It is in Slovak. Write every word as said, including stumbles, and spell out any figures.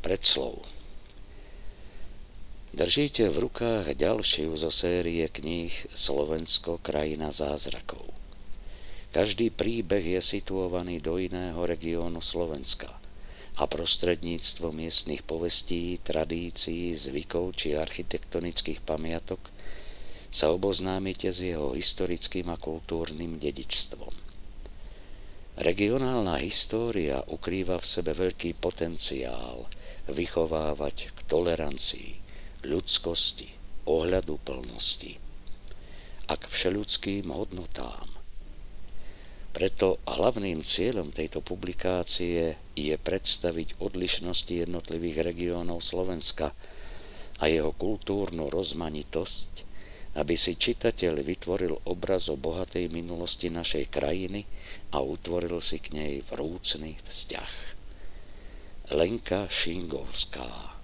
Predslov. Držíte v rukách ďalšiu zo série kníh Slovensko, krajina zázrakov. Každý príbeh je situovaný do iného regiónu Slovenska a prostredníctvom miestnych povestí, tradícií, zvykov či architektonických pamiatok sa oboznámite s jeho historickým a kultúrnym dedičstvom. Regionálna história ukrýva v sebe veľký potenciál vychovávať k tolerancii, ľudskosti, ohľaduplnosti a k všeľudským hodnotám. Preto hlavným cieľom tejto publikácie je predstaviť odlišnosti jednotlivých regiónov Slovenska a jeho kultúrnu rozmanitosť, aby si čitateľ vytvoril obraz o bohatej minulosti našej krajiny a utvoril si k nej vrúcny vzťah. Lenka Šingovská.